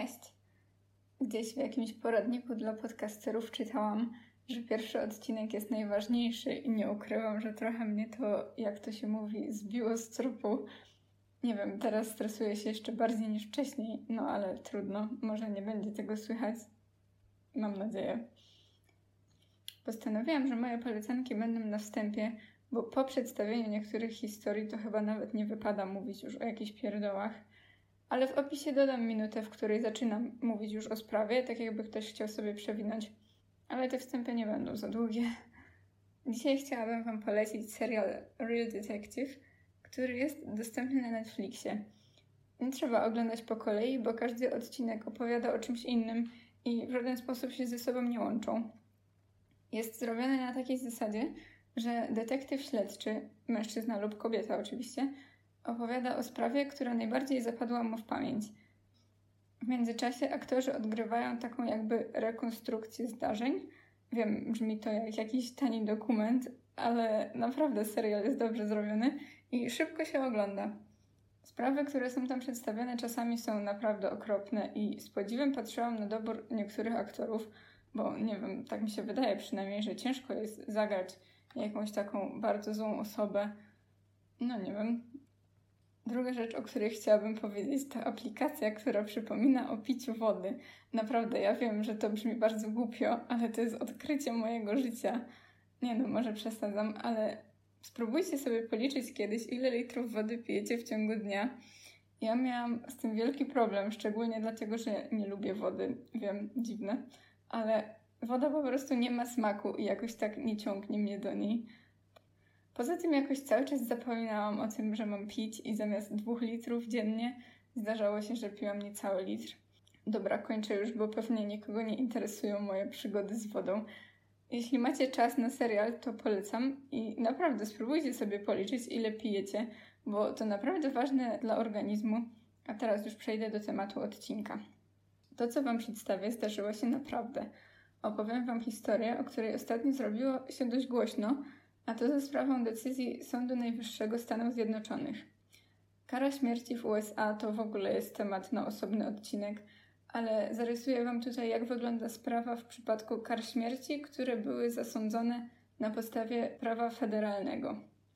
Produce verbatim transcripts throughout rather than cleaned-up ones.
Cześć! Gdzieś w jakimś poradniku dla podcasterów czytałam, że pierwszy odcinek jest najważniejszy i nie ukrywam, że trochę mnie to, jak to się mówi, zbiło z tropu. Nie wiem, teraz stresuję się jeszcze bardziej niż wcześniej, no ale trudno, może nie będzie tego słychać. Mam nadzieję. Postanowiłam, że moje polecanki będą na wstępie, bo po przedstawieniu niektórych historii to chyba nawet nie wypada mówić już o jakichś pierdołach. Ale w opisie dodam minutę, w której zaczynam mówić już o sprawie, tak jakby ktoś chciał sobie przewinąć. Ale te wstępy nie będą za długie. Dzisiaj chciałabym Wam polecić serial Real Detective, który jest dostępny na Netflixie. Nie trzeba oglądać po kolei, bo każdy odcinek opowiada o czymś innym i w żaden sposób się ze sobą nie łączą. Jest zrobiony na takiej zasadzie, że detektyw śledczy, mężczyzna lub kobieta oczywiście, opowiada o sprawie, która najbardziej zapadła mu w pamięć. W międzyczasie aktorzy odgrywają taką jakby rekonstrukcję zdarzeń. Wiem, brzmi to jak jakiś tani dokument, ale naprawdę serial jest dobrze zrobiony i szybko się ogląda. Sprawy, które są tam przedstawione, czasami są naprawdę okropne i z podziwem patrzyłam na dobór niektórych aktorów, bo nie wiem, tak mi się wydaje przynajmniej, że ciężko jest zagrać jakąś taką bardzo złą osobę. No nie wiem. Druga rzecz, o której chciałabym powiedzieć, to aplikacja, która przypomina o piciu wody. Naprawdę, ja wiem, że to brzmi bardzo głupio, ale to jest odkrycie mojego życia. Nie no, może przesadzam, ale spróbujcie sobie policzyć kiedyś, ile litrów wody pijecie w ciągu dnia. Ja miałam z tym wielki problem, szczególnie dlatego, że nie lubię wody. Wiem, dziwne, ale woda po prostu nie ma smaku i jakoś tak nie ciągnie mnie do niej. Poza tym jakoś cały czas zapominałam o tym, że mam pić i zamiast dwóch litrów dziennie zdarzało się, że piłam niecały litr. Dobra, kończę już, bo pewnie nikogo nie interesują moje przygody z wodą. Jeśli macie czas na serial, to polecam i naprawdę spróbujcie sobie policzyć, ile pijecie, bo to naprawdę ważne dla organizmu. A teraz już przejdę do tematu odcinka. To, co Wam przedstawię, zdarzyło się naprawdę. Opowiem Wam historię, o której ostatnio zrobiło się dość głośno, a to za sprawą decyzji Sądu Najwyższego Stanów Zjednoczonych. Kara śmierci w U S A to w ogóle jest temat na osobny odcinek, ale zarysuję Wam tutaj, jak wygląda sprawa w przypadku kar śmierci, które były zasądzone na podstawie prawa federalnego.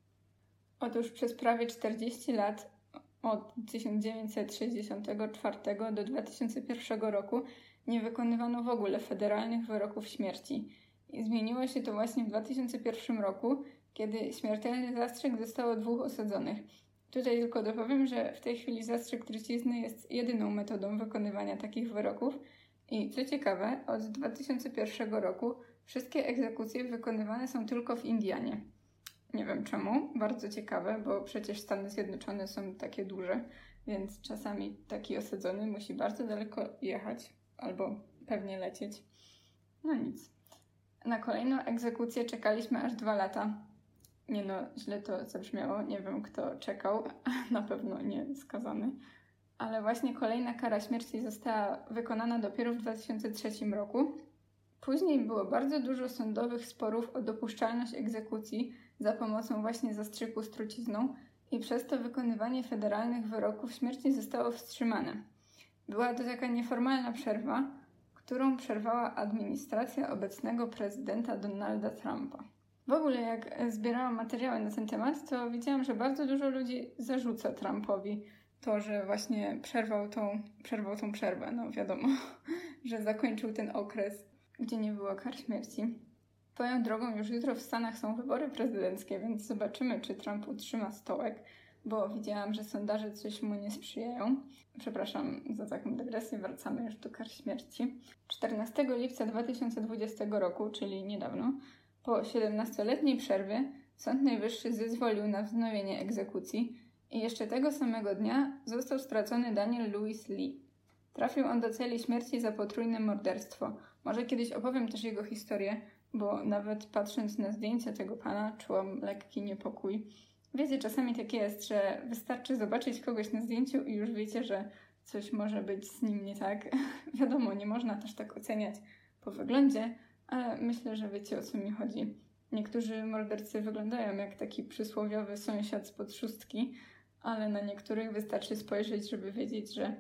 Otóż przez prawie czterdzieści lat, od tysiąc dziewięćset sześćdziesiątego czwartego do dwa tysiące pierwszego roku, nie wykonywano w ogóle federalnych wyroków śmierci. I zmieniło się to właśnie w dwa tysiące pierwszym roku, kiedy śmiertelny zastrzyk dostało dwóch osadzonych. Tutaj tylko dopowiem, że w tej chwili zastrzyk trucizny jest jedyną metodą wykonywania takich wyroków i co ciekawe, od dwa tysiące pierwszego roku wszystkie egzekucje wykonywane są tylko w Indianie. Nie wiem czemu, bardzo ciekawe, bo przecież Stany Zjednoczone są takie duże, więc czasami taki osadzony musi bardzo daleko jechać albo pewnie lecieć. No nic. Na kolejną egzekucję czekaliśmy aż dwa lata. Nie no, źle to zabrzmiało, nie wiem kto czekał, na pewno nie skazany. Ale właśnie kolejna kara śmierci została wykonana dopiero w dwa tysiące trzecim roku. Później było bardzo dużo sądowych sporów o dopuszczalność egzekucji za pomocą właśnie zastrzyku z trucizną i przez to wykonywanie federalnych wyroków śmierci zostało wstrzymane. Była to taka nieformalna przerwa, którą przerwała administracja obecnego prezydenta Donalda Trumpa. W ogóle jak zbierałam materiały na ten temat, to widziałam, że bardzo dużo ludzi zarzuca Trumpowi to, że właśnie przerwał tą, przerwał tą przerwę. No wiadomo, że zakończył ten okres, gdzie nie było kar śmierci. Swoją drogą już jutro w Stanach są wybory prezydenckie, więc zobaczymy, czy Trump utrzyma stołek, bo widziałam, że sondaże coś mu nie sprzyjają. Przepraszam za taką dygresję, wracamy już do kar śmierci. czternastego lipca dwa tysiące dwudziestego roku, czyli niedawno, po siedemnastoletniej przerwie Sąd Najwyższy zezwolił na wznowienie egzekucji i jeszcze tego samego dnia został stracony Daniel Lewis Lee. Trafił on do celi śmierci za potrójne morderstwo. Może kiedyś opowiem też jego historię, bo nawet patrząc na zdjęcia tego pana czułam lekki niepokój. Wiecie, czasami tak jest, że wystarczy zobaczyć kogoś na zdjęciu i już wiecie, że coś może być z nim nie tak. Wiadomo, nie można też tak oceniać po wyglądzie, ale myślę, że wiecie, o co mi chodzi. Niektórzy mordercy wyglądają jak taki przysłowiowy sąsiad spod szóstki, ale na niektórych wystarczy spojrzeć, żeby wiedzieć, że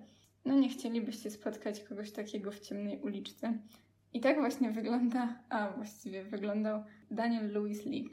no nie chcielibyście spotkać kogoś takiego w ciemnej uliczce. I tak właśnie wygląda, a właściwie wyglądał Daniel Lewis Lee.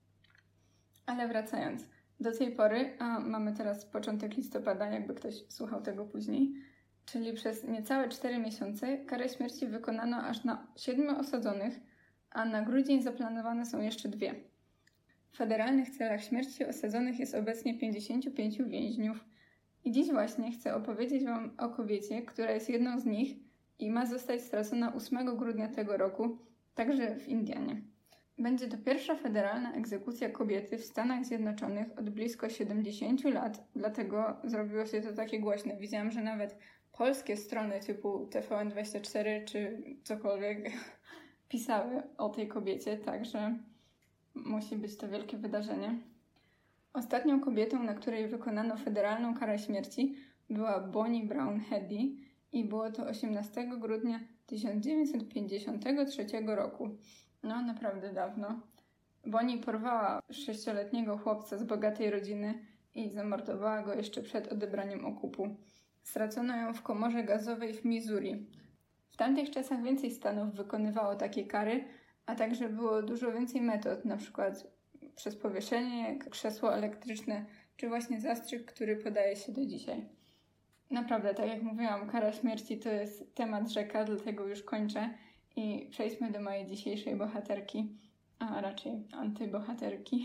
Ale wracając, do tej pory, a mamy teraz początek listopada, jakby ktoś słuchał tego później, czyli przez niecałe cztery miesiące karę śmierci wykonano aż na siedmiu osadzonych, a na grudzień zaplanowane są jeszcze dwie. W federalnych celach śmierci osadzonych jest obecnie pięćdziesięciu pięciu więźniów. I dziś właśnie chcę opowiedzieć Wam o kobiecie, która jest jedną z nich i ma zostać stracona ósmego grudnia tego roku, także w Indianie. Będzie to pierwsza federalna egzekucja kobiety w Stanach Zjednoczonych od blisko siedemdziesięciu lat, dlatego zrobiło się to takie głośne. Widziałam, że nawet polskie strony typu T V N dwadzieścia cztery czy cokolwiek pisały o tej kobiecie, także musi być to wielkie wydarzenie. Ostatnią kobietą, na której wykonano federalną karę śmierci, była Bonnie Brown Heady i było to osiemnastego grudnia tysiąc dziewięćset pięćdziesiątego trzeciego roku. No, naprawdę dawno. Bonnie porwała sześcioletniego chłopca z bogatej rodziny i zamordowała go jeszcze przed odebraniem okupu. Stracono ją w komorze gazowej w Missouri. W tamtych czasach więcej stanów wykonywało takie kary, a także było dużo więcej metod, na przykład przez powieszenie, krzesło elektryczne, czy właśnie zastrzyk, który podaje się do dzisiaj. Naprawdę, tak jak mówiłam, kara śmierci to jest temat rzeka, dlatego już kończę i przejdźmy do mojej dzisiejszej bohaterki, a raczej antybohaterki.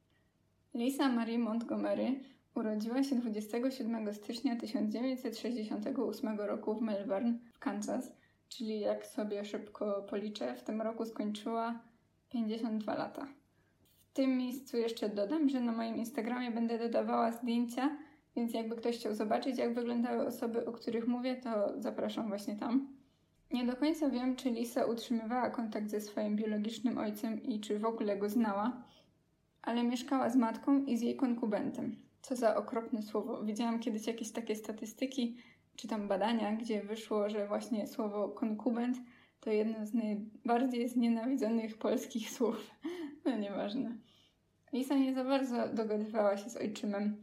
Lisa Marie Montgomery urodziła się dwudziestego siódmego stycznia tysiąc dziewięćset sześćdziesiątego ósmego roku w Melbourne, w Kansas, czyli jak sobie szybko policzę, w tym roku skończyła pięćdziesiąt dwa lata. W tym miejscu jeszcze dodam, że na moim Instagramie będę dodawała zdjęcia, więc jakby ktoś chciał zobaczyć, jak wyglądały osoby, o których mówię, to zapraszam właśnie tam. Nie do końca wiem, czy Lisa utrzymywała kontakt ze swoim biologicznym ojcem i czy w ogóle go znała, ale mieszkała z matką i z jej konkubentem. Co za okropne słowo. Widziałam kiedyś jakieś takie statystyki, czy tam badania, gdzie wyszło, że właśnie słowo konkubent to jedno z najbardziej znienawidzonych polskich słów. No nieważne. Lisa nie za bardzo dogadywała się z ojczymem.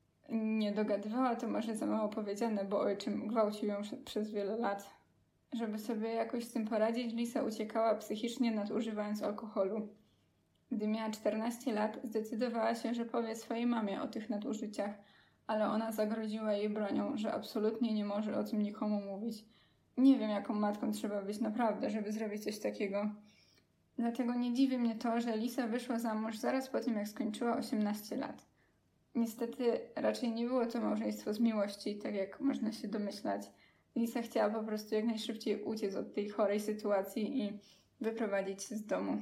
Nie dogadywała, to może za mało powiedziane, bo ojczym gwałcił ją przez wiele lat. Żeby sobie jakoś z tym poradzić, Lisa uciekała psychicznie, nadużywając alkoholu. Gdy miała czternaście lat, zdecydowała się, że powie swojej mamie o tych nadużyciach, ale ona zagroziła jej bronią, że absolutnie nie może o tym nikomu mówić. Nie wiem, jaką matką trzeba być naprawdę, żeby zrobić coś takiego. Dlatego nie dziwi mnie to, że Lisa wyszła za mąż zaraz po tym, jak skończyła osiemnaście lat. Niestety raczej nie było to małżeństwo z miłości, tak jak można się domyślać. Lisa chciała po prostu jak najszybciej uciec od tej chorej sytuacji i wyprowadzić się z domu.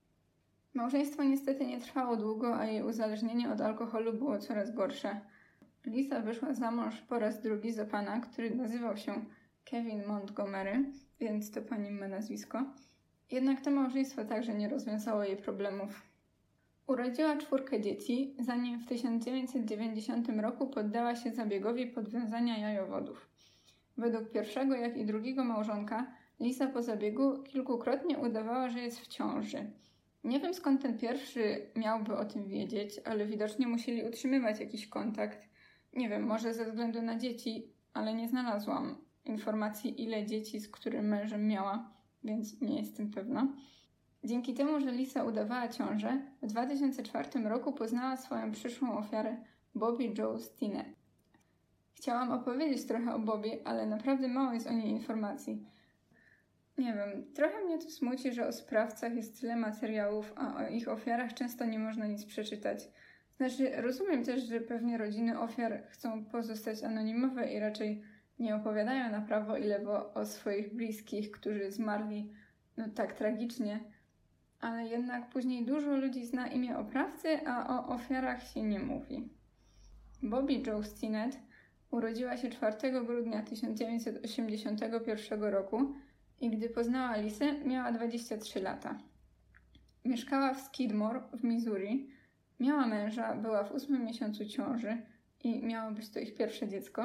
Małżeństwo niestety nie trwało długo, a jej uzależnienie od alkoholu było coraz gorsze. Lisa wyszła za mąż po raz drugi za pana, który nazywał się Kevin Montgomery, więc to po nim ma nazwisko. Jednak to małżeństwo także nie rozwiązało jej problemów. Urodziła czwórkę dzieci, zanim w tysiąc dziewięćset dziewięćdziesiątym roku poddała się zabiegowi podwiązania jajowodów. Według pierwszego, jak i drugiego małżonka, Lisa po zabiegu kilkukrotnie udawała, że jest w ciąży. Nie wiem, skąd ten pierwszy miałby o tym wiedzieć, ale widocznie musieli utrzymywać jakiś kontakt. Nie wiem, może ze względu na dzieci, ale nie znalazłam informacji, ile dzieci z którym mężem miała, więc nie jestem pewna. Dzięki temu, że Lisa udawała ciążę, w dwa tysiące czwartym roku poznała swoją przyszłą ofiarę Bobby Jo Stinnett. Chciałam opowiedzieć trochę o Bobby, ale naprawdę mało jest o niej informacji. Nie wiem, trochę mnie to smuci, że o sprawcach jest tyle materiałów, a o ich ofiarach często nie można nic przeczytać. Znaczy, rozumiem też, że pewnie rodziny ofiar chcą pozostać anonimowe i raczej nie opowiadają na prawo i lewo o swoich bliskich, którzy zmarli no tak tragicznie, ale jednak później dużo ludzi zna imię oprawcy, a o ofiarach się nie mówi. Bobby Jo Stinnett urodziła się czwartego grudnia tysiąc dziewięćset osiemdziesiątego pierwszego roku i gdy poznała Lisę, miała dwadzieścia trzy lata. Mieszkała w Skidmore w Missouri, miała męża, była w ósmym miesiącu ciąży i miało być to ich pierwsze dziecko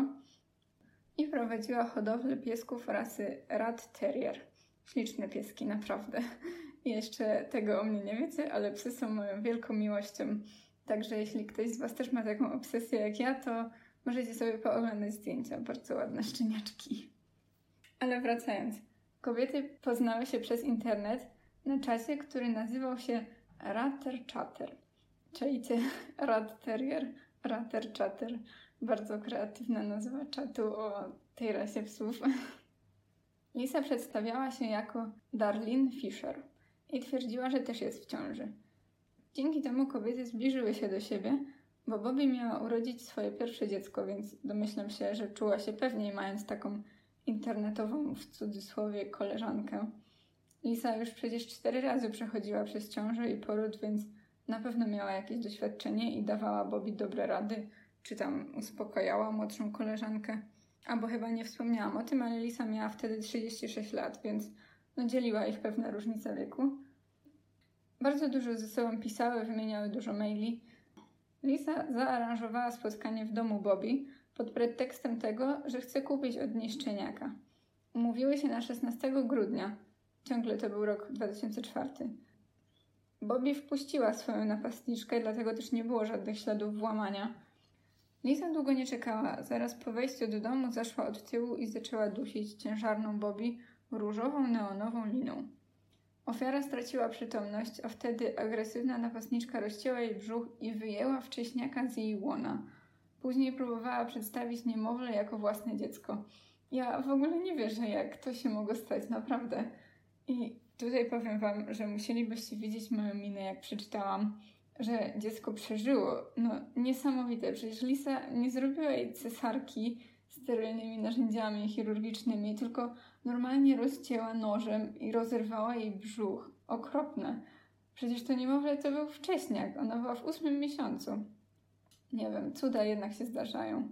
i prowadziła hodowlę piesków rasy Rat Terrier. Śliczne pieski, naprawdę. I jeszcze tego o mnie nie wiecie, ale psy są moją wielką miłością. Także jeśli ktoś z Was też ma taką obsesję jak ja, to Możecie sobie pooglądać zdjęcia, bardzo ładne szczeniaczki. Ale wracając, kobiety poznały się przez internet na czacie, który nazywał się Ratter Chatter. Czajcie, Rat Terrier, Ratter Chatter. Bardzo kreatywna nazwa czatu o tej rasie psów. Lisa przedstawiała się jako Darlene Fisher i twierdziła, że też jest w ciąży. Dzięki temu kobiety zbliżyły się do siebie, bo Bobby miała urodzić swoje pierwsze dziecko, więc domyślam się, że czuła się pewniej, mając taką internetową, w cudzysłowie, koleżankę. Lisa już przecież cztery razy przechodziła przez ciążę i poród, więc na pewno miała jakieś doświadczenie i dawała Bobby dobre rady, czy tam uspokajała młodszą koleżankę. Albo chyba nie wspomniałam o tym, ale Lisa miała wtedy trzydzieści sześć lat, więc no dzieliła ich pewna różnica wieku. Bardzo dużo ze sobą pisały, wymieniały dużo maili. Lisa zaaranżowała spotkanie w domu Bobby pod pretekstem tego, że chce kupić od niej szczeniaka. Umówiły się na szesnastego grudnia. Ciągle to był rok dwa tysiące czwarty. Bobby wpuściła swoją napastniczkę, dlatego też nie było żadnych śladów włamania. Lisa długo nie czekała. Zaraz po wejściu do domu zaszła od tyłu i zaczęła dusić ciężarną Bobby różową, neonową liną. Ofiara straciła przytomność, a wtedy agresywna napastniczka rozcięła jej brzuch i wyjęła wcześniaka z jej łona. Później próbowała przedstawić niemowlę jako własne dziecko. Ja w ogóle nie wierzę, jak to się mogło stać, naprawdę. I tutaj powiem wam, że musielibyście widzieć moją minę, jak przeczytałam, że dziecko przeżyło. No niesamowite, przecież Lisa nie zrobiła jej cesarki sterylnymi narzędziami chirurgicznymi, tylko normalnie rozcięła nożem i rozerwała jej brzuch. Okropne. Przecież to niemowlę to był wcześniak, ona była w ósmym miesiącu. Nie wiem, cuda jednak się zdarzają.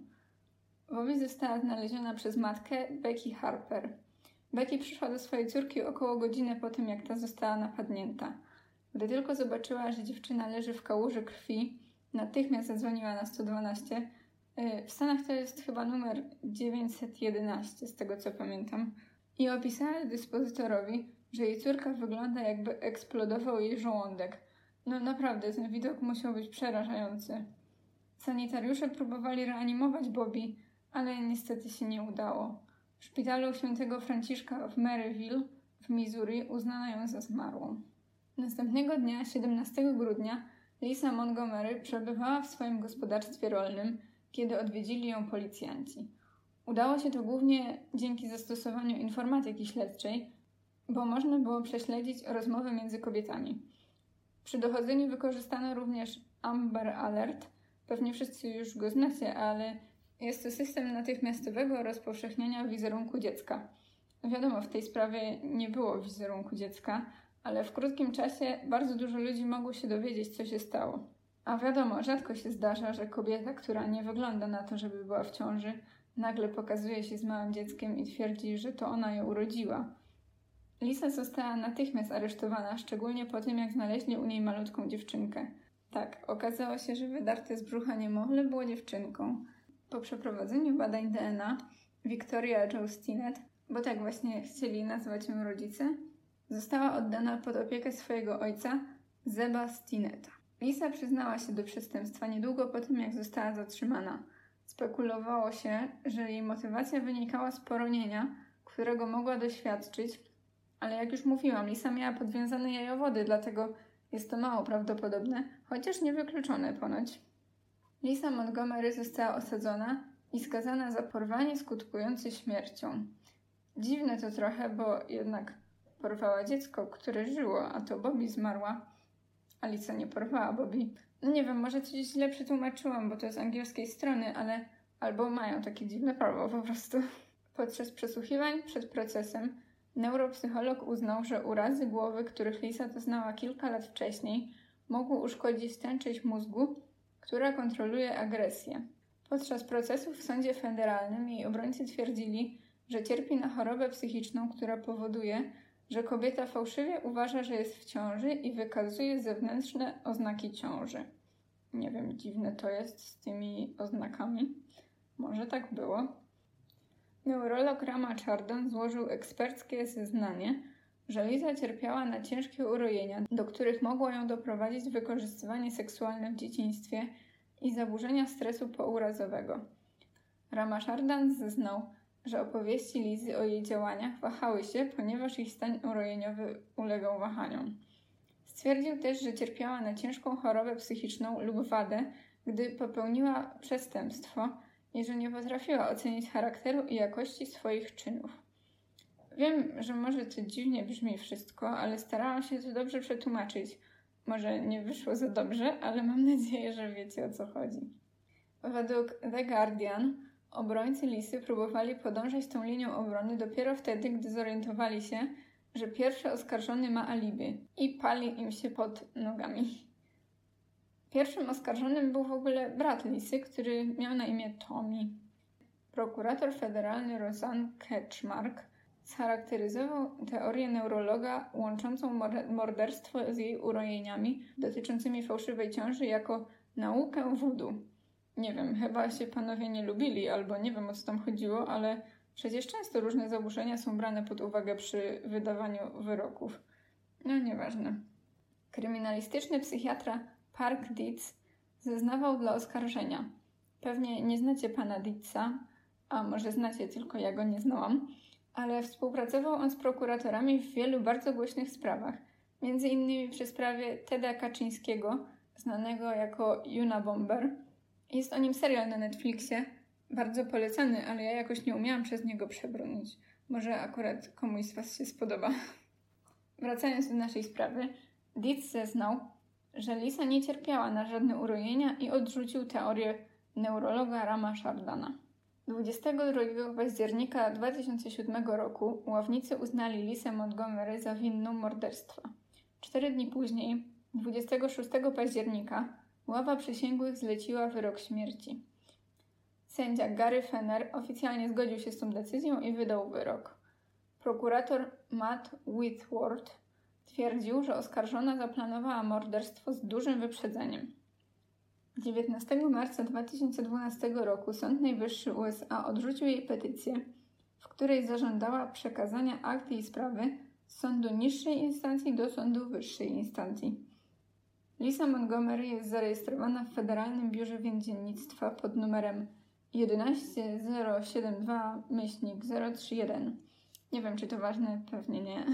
Bobby została znaleziona przez matkę Becky Harper. Becky przyszła do swojej córki około godziny po tym, jak ta została napadnięta. Gdy tylko zobaczyła, że dziewczyna leży w kałuży krwi, natychmiast zadzwoniła na sto dwanaście. W Stanach to jest chyba numer dziewięćset jedenaście, z tego co pamiętam. I opisała dyspozytorowi, że jej córka wygląda, jakby eksplodował jej żołądek. No naprawdę, ten widok musiał być przerażający. Sanitariusze próbowali reanimować Bobby, ale niestety się nie udało. W szpitalu świętego Franciszka w Maryville w Missouri uznano ją za zmarłą. Następnego dnia, siedemnastego grudnia, Lisa Montgomery przebywała w swoim gospodarstwie rolnym, kiedy odwiedzili ją policjanci. Udało się to głównie dzięki zastosowaniu informatyki śledczej, bo można było prześledzić rozmowy między kobietami. Przy dochodzeniu wykorzystano również Amber Alert. Pewnie wszyscy już go znacie, ale jest to system natychmiastowego rozpowszechniania wizerunku dziecka. Wiadomo, w tej sprawie nie było wizerunku dziecka, ale w krótkim czasie bardzo dużo ludzi mogło się dowiedzieć, co się stało. A wiadomo, rzadko się zdarza, że kobieta, która nie wygląda na to, żeby była w ciąży, nagle pokazuje się z małym dzieckiem i twierdzi, że to ona je urodziła. Lisa została natychmiast aresztowana, szczególnie po tym, jak znaleźli u niej malutką dziewczynkę. Tak, okazało się, że wydarte z brzucha niemowlę było dziewczynką. Po przeprowadzeniu badań D N A Victoria Jo Stinnett, bo tak właśnie chcieli nazwać ją rodzice, została oddana pod opiekę swojego ojca, Zeba Stinnetta. Lisa przyznała się do przestępstwa niedługo po tym, jak została zatrzymana. Spekulowało się, że jej motywacja wynikała z poronienia, którego mogła doświadczyć, ale jak już mówiłam, Lisa miała podwiązane jajowody, dlatego jest to mało prawdopodobne, chociaż niewykluczone ponoć. Lisa Montgomery została osadzona i skazana za porwanie skutkujące śmiercią. Dziwne to trochę, bo jednak porwała dziecko, które żyło, a to Bobby zmarła, a Lisa nie porwała Bobby. No nie wiem, może coś źle przetłumaczyłam, bo to z angielskiej strony, ale albo mają takie dziwne prawo po prostu. Podczas przesłuchiwań przed procesem neuropsycholog uznał, że urazy głowy, których Lisa doznała kilka lat wcześniej, mogły uszkodzić tę część mózgu, która kontroluje agresję. Podczas procesu w sądzie federalnym jej obrońcy twierdzili, że cierpi na chorobę psychiczną, która powoduje, że kobieta fałszywie uważa, że jest w ciąży i wykazuje zewnętrzne oznaki ciąży. Nie wiem, dziwne to jest z tymi oznakami. Może tak było. Neurolog Rama Chardon złożył eksperckie zeznanie, że Lisa cierpiała na ciężkie urojenia, do których mogło ją doprowadzić wykorzystywanie seksualne w dzieciństwie i zaburzenia stresu pourazowego. Ramachandran zeznał, że opowieści Lizy o jej działaniach wahały się, ponieważ ich stan urojeniowy ulegał wahaniom. Stwierdził też, że cierpiała na ciężką chorobę psychiczną lub wadę, gdy popełniła przestępstwo i że nie potrafiła ocenić charakteru i jakości swoich czynów. Wiem, że może to dziwnie brzmi wszystko, ale starałam się to dobrze przetłumaczyć. Może nie wyszło za dobrze, ale mam nadzieję, że wiecie, o co chodzi. Według The Guardian obrońcy Lisy próbowali podążać tą linią obrony dopiero wtedy, gdy zorientowali się, że pierwszy oskarżony ma alibi i pali im się pod nogami. Pierwszym oskarżonym był w ogóle brat Lisy, który miał na imię Tommy. Prokurator federalny Roseanne Ketchmark scharakteryzował teorię neurologa łączącą morderstwo z jej urojeniami dotyczącymi fałszywej ciąży jako naukę voodoo. Nie wiem, chyba się panowie nie lubili, albo nie wiem, o co tam chodziło, ale przecież często różne zaburzenia są brane pod uwagę przy wydawaniu wyroków. No, nieważne. Kryminalistyczny psychiatra Park Dietz zeznawał dla oskarżenia. Pewnie nie znacie pana Dietza, a może znacie, tylko ja go nie znałam, ale współpracował on z prokuratorami w wielu bardzo głośnych sprawach, między innymi przy sprawie Teda Kaczyńskiego, znanego jako Unabomber. Jest o nim serial na Netflixie, bardzo polecany, ale ja jakoś nie umiałam przez niego przebrnąć. Może akurat komuś z was się spodoba. Wracając do naszej sprawy, Dietz zeznał, że Lisa nie cierpiała na żadne urojenia i odrzucił teorię neurologa Ramachandrana. dwudziestego drugiego października dwa tysiące siódmego roku ławnicy uznali Lisę Montgomery za winną morderstwa. Cztery dni później, dwudziestego szóstego października, ława przysięgłych zleciła wyrok śmierci. Sędzia Gary Fenner oficjalnie zgodził się z tą decyzją i wydał wyrok. Prokurator Matt Whitworth twierdził, że oskarżona zaplanowała morderstwo z dużym wyprzedzeniem. dziewiętnastego marca dwa tysiące dwunastego roku Sąd Najwyższy U S A odrzucił jej petycję, w której zażądała przekazania akt jej sprawy z sądu niższej instancji do sądu wyższej instancji. Lisa Montgomery jest zarejestrowana w Federalnym Biurze Więziennictwa pod numerem jedenaście zero siedem dwa zero trzy jeden. Nie wiem, czy to ważne, pewnie nie.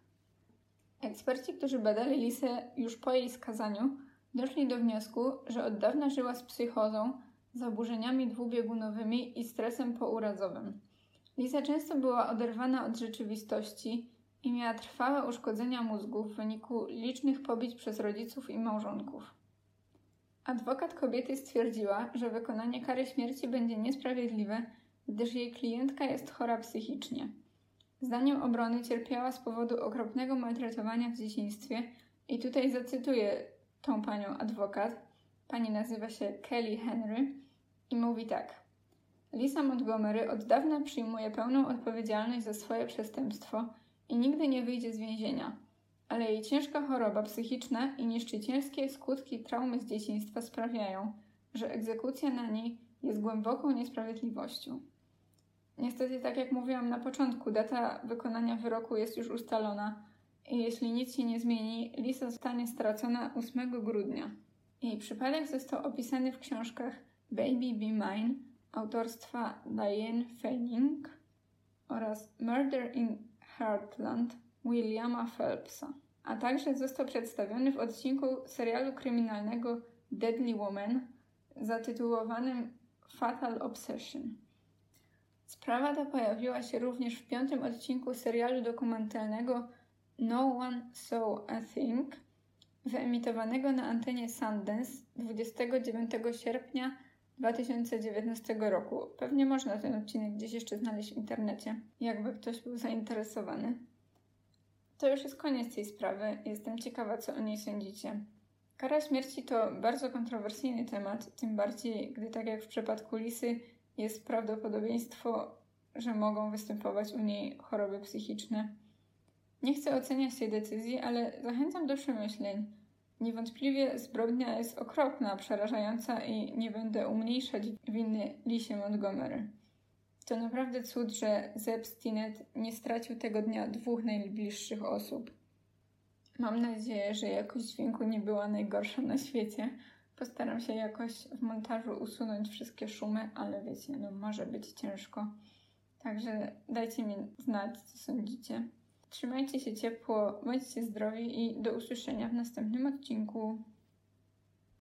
Eksperci, którzy badali Lisę już po jej skazaniu, doszli do wniosku, że od dawna żyła z psychozą, zaburzeniami dwubiegunowymi i stresem pourazowym. Lisa często była oderwana od rzeczywistości i miała trwałe uszkodzenia mózgu w wyniku licznych pobić przez rodziców i małżonków. Adwokat kobiety stwierdziła, że wykonanie kary śmierci będzie niesprawiedliwe, gdyż jej klientka jest chora psychicznie. Zdaniem obrony cierpiała z powodu okropnego maltretowania w dzieciństwie i tutaj zacytuję tą panią adwokat. Pani nazywa się Kelly Henry i mówi tak. Lisa Montgomery od dawna przyjmuje pełną odpowiedzialność za swoje przestępstwo i nigdy nie wyjdzie z więzienia, ale jej ciężka choroba psychiczna i niszczycielskie skutki traumy z dzieciństwa sprawiają, że egzekucja na niej jest głęboką niesprawiedliwością. Niestety, tak jak mówiłam na początku, data wykonania wyroku jest już ustalona i jeśli nic się nie zmieni, Lisa zostanie stracona ósmego grudnia. Jej przypadek został opisany w książkach Baby Be Mine autorstwa Diane Fanning oraz Murder in Heartland Williama Phelpsa, a także został przedstawiony w odcinku serialu kryminalnego Deadly Woman zatytułowanym Fatal Obsession. Sprawa ta pojawiła się również w piątym odcinku serialu dokumentalnego No One Saw a Thing, wyemitowanego na antenie Sundance dwudziestego dziewiątego sierpnia dwa tysiące dziewiętnastego roku. Pewnie można ten odcinek gdzieś jeszcze znaleźć w internecie, jakby ktoś był zainteresowany. To już jest koniec tej sprawy. Jestem ciekawa, co o niej sądzicie. Kara śmierci to bardzo kontrowersyjny temat, tym bardziej, gdy tak jak w przypadku Lisy jest prawdopodobieństwo, że mogą występować u niej choroby psychiczne. Nie chcę oceniać tej decyzji, ale zachęcam do przemyśleń. Niewątpliwie zbrodnia jest okropna, przerażająca i nie będę umniejszać winy Lisie Montgomery. To naprawdę cud, że Zeb Stinnett nie stracił tego dnia dwóch najbliższych osób. Mam nadzieję, że jakość dźwięku nie była najgorsza na świecie, Postaram się jakoś w montażu usunąć wszystkie szumy, ale wiecie, no może być ciężko. Także dajcie mi znać, co sądzicie. Trzymajcie się ciepło, bądźcie zdrowi i do usłyszenia w następnym odcinku.